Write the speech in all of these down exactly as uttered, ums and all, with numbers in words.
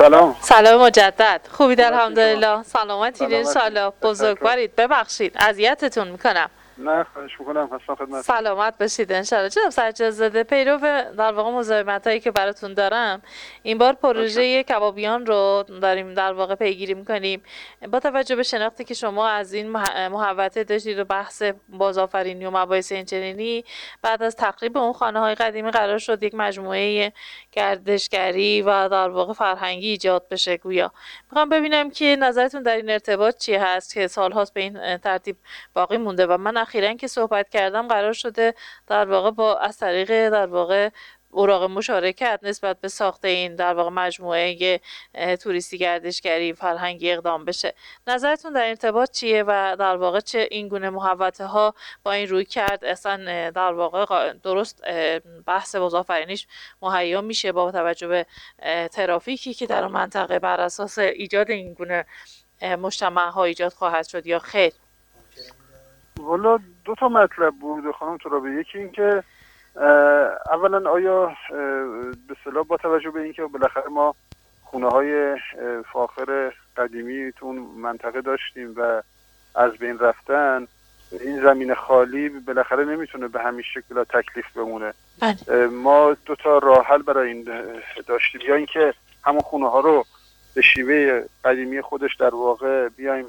سلام. سلام مجدد. خوبید الحمدلله. سلامتی ان شاء الله. بزرگوارید. ببخشید اذیتتون میکنم. نه خواهش میکنم. هستم خدمت. سلامت باشید ان شاء الله. جناب سجادزاده، پیرو در واقع مزاحمتایی که براتون دارم، این بار پروژه کبابیان رو داریم در واقع پیگیری میکنیم. با توجه به شناختی که شما از این محوطه داشتید و بحث بازآفرینی و مباحث اینچنینی، بعد از تخریب اون خانه های قدیمی قرار شد یک مجموعه گردشگری و در واقع فرهنگی ایجاد بشه. گویا میخوام ببینم که نظرتون در این ارتباط چی هست که سالهاست به این ترتیب باقی مونده و من اخیراً که صحبت کردم قرار شده در واقع با از طریق در واقع اوراق مشارکت نسبت به ساخت این در واقع مجموعه توریستی گردشگری فرهنگی اقدام بشه. نظرتون در ارتباط چیه و در واقع چه این گونه محوطه ها با این روی کرد اصلا در واقع درست بحث بازآفرینیش مهیا میشه با توجه به ترافیکی که در منطقه بر اساس ایجاد این گونه مجتمع ها ایجاد خواهد شد یا خیر؟ والا دو تا مطلب بود خانم ترابی. یکی این که اولا آیا به اصطلاح با توجه به اینکه بالاخره ما خونه های فاخر قدیمی تو اون منطقه داشتیم و از بین رفتن، این زمین خالی بالاخره نمیتونه به همین شکل تکلیف بمونه. بله. ما دو تا راه حل برای این داشتیم، یا اینکه همون خونه ها رو به شیوه قدیمی خودش در واقع بیایم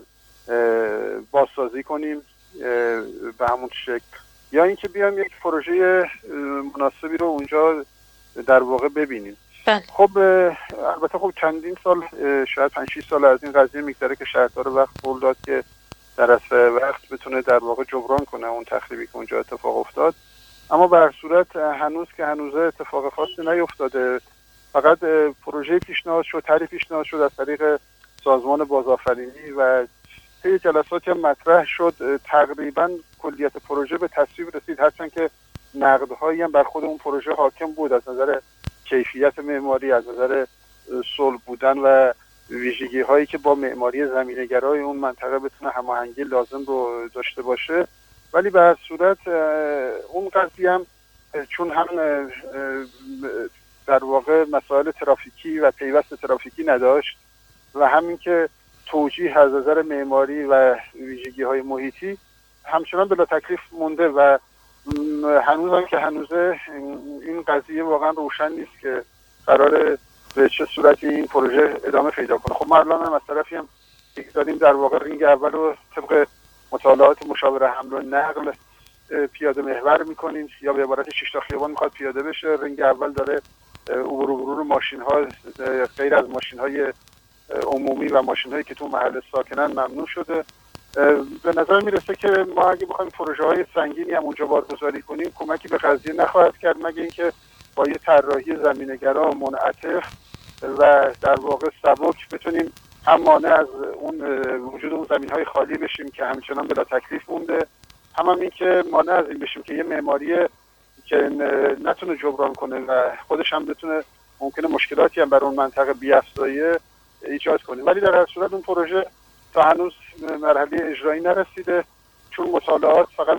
بازسازی کنیم به همون شکل، یا اینکه بیایم یک پروژه مناسبی رو اونجا در واقع ببینیم. بله. خب البته خب چندین سال، شاید پنج شش سال از این قضیه میگذره که شهردار وقت قول داد که در اسرع وقت بتونه در واقع جبران کنه اون تخریبی که اونجا اتفاق افتاد، اما به هر صورت هنوز که هنوز اتفاق خاصی نیفتاده. فقط پروژه پیشنهاد شد، طرح پیشنهاد شد از طریق سازمان بازآفرینی و طی جلساتی هم مطرح شد. تقریبا کلیت پروژه به تصویب رسید، هرچند که نقدهایی هم بر خود اون پروژه حاکم بود از نظر کیفیت معماری، از نظر صلح بودن و ویژگی هایی که با معماری زمینه‌گرای اون منطقه بتونه هماهنگی لازم رو داشته باشه. ولی به هر صورت اون قضیه هم چون هم در واقع مسائل ترافیکی و پیوست ترافیکی نداشت و همین که توجیه از نظر معماری و ویژگی های محیطی همچنان بلا تکلیف مونده و هنوز هم که هنوزه این قضیه واقعا روشن نیست که قراره به چه صورتی این پروژه ادامه پیدا کنه. خب ما الان هم از طرفی هم داریم در واقع رینگ اول رو طبق مطالعات مشاور حمل و نقل پیاده محور میکنیم، یا به عبارت شش تا خیابان میخواد پیاده بشه. رینگ اول داره عبور و مرور ماشین ها غیر از ماشین های عمومی و ماشین هایی که تو محل ساکنن ممنوع شده. به نظر میرسه که ما اگه بخوایم پروژه های سنگینی هم اونجا بارگذاری کنیم کمکی به قضیه نخواهد کرد، مگه اینکه با یه طراحی زمینه‌گرا منعطف و در واقع سبک بتونیم هم مانع از اون وجود اون زمین‌های خالی بشیم که همچنان بلا تکلیف مونده، هم هم این که مانع از این بشیم که یه معماری که نتونه جبران کنه و خودش هم بتونه ممکنه مشکلاتی هم برای اون منطقه بی‌افزایه ایجاد کنیم. ولی در هر صورت اون پروژه تا هنوز مرحله اجرایی نرسیده، چون مطالعات فقط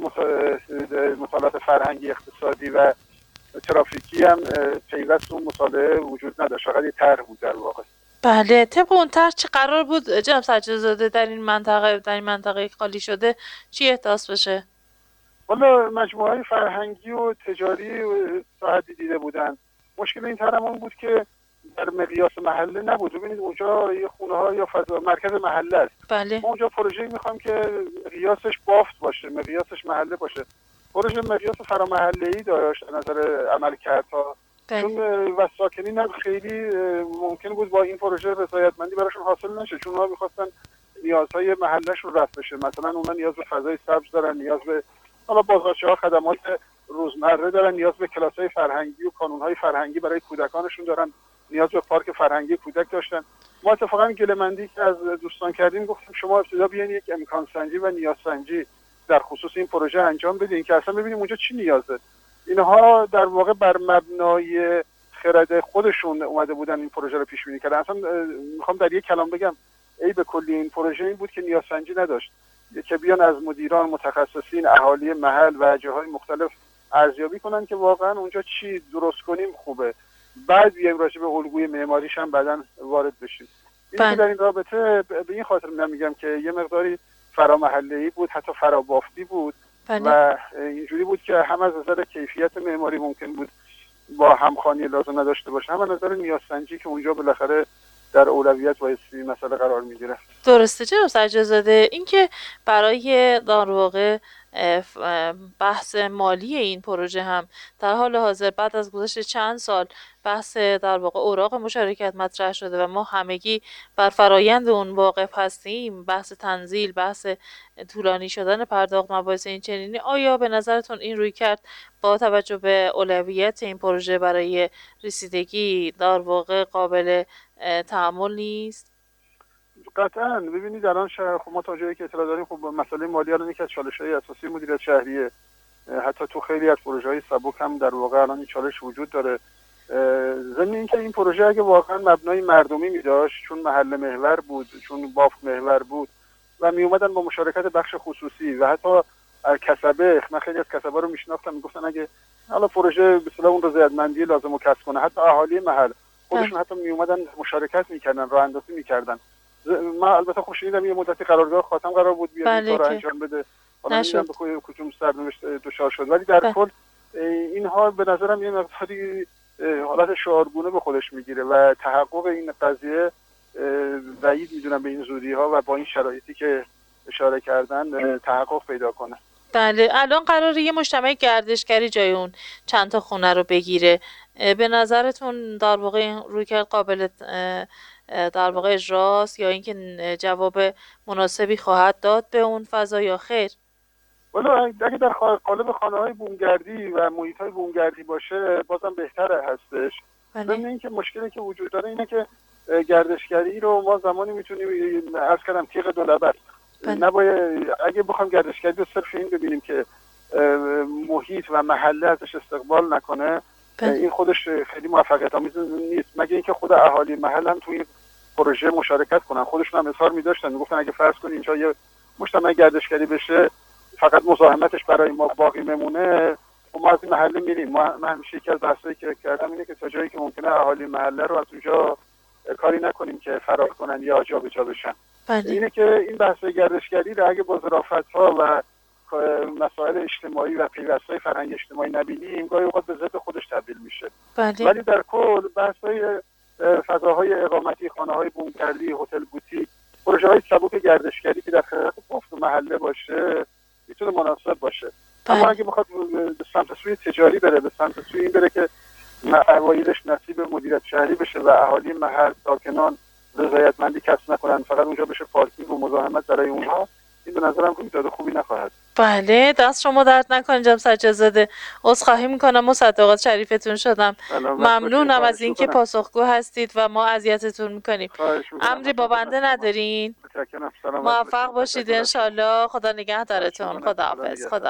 مطالعات فرهنگی، اقتصادی و ترافیکی هم پیوست اون مطالعه وجود نداشت، فقط یه طرح بود در واقع. بله. طبق اون طرح چه قرار بود جناب سجادزاده در این منطقه در این منطقه خالی شده چی احداث بشه؟ والا مجموعه فرهنگی و تجاری تا حدی دیده بودن. مشکل این طرح اون بود که در مقیاس محله نبود. ببینید اونجا یه خونه ها یا فضا مرکز محله است. بله. ما اونجا پروژه‌ای میخوام که مقیاسش بافت باشه، مقیاسش محله باشه. پروژه مقیاس فرامحله‌ای داشت از نظر عملکردها، چون و ساکنین هم خیلی ممکن بود با این پروژه رضایتمندی براشون حاصل نشه، چون اونها می‌خواستن نیازهای محله‌شون رفع بشه. مثلا اونها نیاز به فضای سبز دارن، نیاز به حالا بازارچه‌ها خدمات روزمره دارن، نیاز به کلاس‌های فرهنگی و کانون‌های فرهنگی برای کودکانشون دارن، نیاز به پارک فرهنگی کودک داشتن. ما اتفاقا گله‌مندی که از دوستان کردیم گفتیم شما ابتدا بیاین یک امکان سنجی و نیاز سنجی در خصوص این پروژه انجام بدین که اصلا ببینیم اونجا چی نیازه. اینها در واقع بر مبنای خرد خودشون اومده بودن این پروژه رو پیش بینی کردن. اصلا میخوام در یک کلام بگم عیب کلی این پروژه این بود که نیاز سنجی نداشت، که بیان از مدیران، متخصصین، اهالی محل و جاهای مختلف ارزیابی کنن که واقعا اونجا چی درست کنیم خوبه. بعد بیایم راجع به الگوی معماریش هم بعداً وارد بشیم. این که در این رابطه به این خاطر من میگم که یه مقداری فرامحله‌ای بود، حتی فرابافتی بود بله. و اینجوری بود که هم از نظر کیفیت معماری ممکن بود با همخوانی لازم نداشته باشه، هم از نظر نیازسنجی که اونجا بالاخره در اولویت بایستی مسئله قرار میگیره. درسته جناب سجادزاده. این که برای در واقع بحث مالی این پروژه هم در حال حاضر بعد از گذشت چند سال بحث در واقع اوراق مشارکت مطرح شده و ما همگی بر فرایند اون واقف هستیم، بحث تنزیل، بحث طولانی شدن پرداخت مباحث این چنینی، آیا به نظرتون این روی کرد با توجه به اولویت این پروژه برای رسیدگی در واقع قابل تحمل نیست؟ قطعاً. ببینید الان شهر خب ما تا جایی که اطلاع داریم خب مسئله مالی الان یکی از چالش‌های اساسی مدیریت شهریه. حتی تو خیلی از پروژه‌های سبک هم در واقع الان این چالش وجود داره. ضمن اینکه این پروژه اگه واقعاً مبنای مردمی می‌داشت، چون محل محور بود، چون بافت محور بود و میومدن با مشارکت بخش خصوصی و حتی کسبه، من خیلی از کسبه رو میشناختم میگفتن اگه حالا پروژه به اصطلاح اون رضایتمندی لازم رو کسب کنه، حتی اهالی محل خودشون حتی میومدن مشارکت میکردن، راه اندازی میکردن. من البته خوب شنیدم یه مدتی قرارگاه خاتم قرار بود بیاد این کارو انجام بده، حالا نمیدونم به کدوم سرنوشت دچار شد، ولی در کل اینها به نظرم یه مقداری حالت شعارگونه به خودش میگیره و تحقق این قضیه بعید میدونم به این زودی ها و با این شرایطی که اشاره کردن تحقق پیدا کنه. بله. الان قراره یه مجتمع گردشگری جای اون چند تا خونه رو بگیره. به نظرتون در واقع رویکرد قابل در واقع اجراست یا اینکه جواب مناسبی خواهد داد به اون فضا یا خیر؟ والا اگه در قالب خانه‌های بومگردی و محیط‌های بومگردی باشه بازم بهتره هستش. ضمن اینکه مشکلی که وجود داره اینه که گردشگری رو ما زمانی میتونیم عرض کردم تیغ دولبه نباید اگه بخوام گردشگری رو صرف این ببینیم که محیط و محله ازش استقبال نکنه بله. این خودش خیلی موفقیت آمیز نیست، مگه اینکه خود اهالی محل هم توی پروژه مشارکت کنن. خودشون هم اظهار می‌داشتن، میگفتن اگه فرض کنیم اینجا یه مجتمع گردشگری بشه فقط مزاحمتش برای ما باقی بمونه و ما از این محله میریم. ما من همیشه یکی از بحثایی که کردم اینه که تا جایی که ممکنه اهالی محله رو از اونجا کاری نکنیم که فرار کنن یا جابجا بشن. بله. اینه که این بحث گردشگری رو اگه با ظرافت‌ها و مسائل اجتماعی و پیوست‌های فرهنگ اجتماعی نبینیم گاهی اوقات به ضد خودش تبدیل میشه. بله. ولی در کل بحث‌های فضاهای اقامتی، خانه‌های بومگردی، هتل بوتیک، پروژه‌های سبک گردشگری که در خدمت بافت و محله باشه میتونه مناسب باشه. بله. اما اگه بخواد به سمت سوی تجاری بره، به سمت سوی این بره که اوایلش نصیب مدیریت شهری بشه و اهالی محل ساکنان رضایتمندی کسب نکنن، فقط اونجا بشه پارکینگ و مزاحمت برای اونها، این به نظرم رویداد خوبی نخواهد. بله، دست شما درد نکنه جناب سجادزاده. عذرخواهی میکنم مصدقات شریفتون شدم. ممنونم از اینکه پاسخگو هستید و ما اذیتتون میکنیم. امری با بنده ندارین. موفق باشید ان شاءالله. خدا نگهدارتون. خدا حافظ. خدا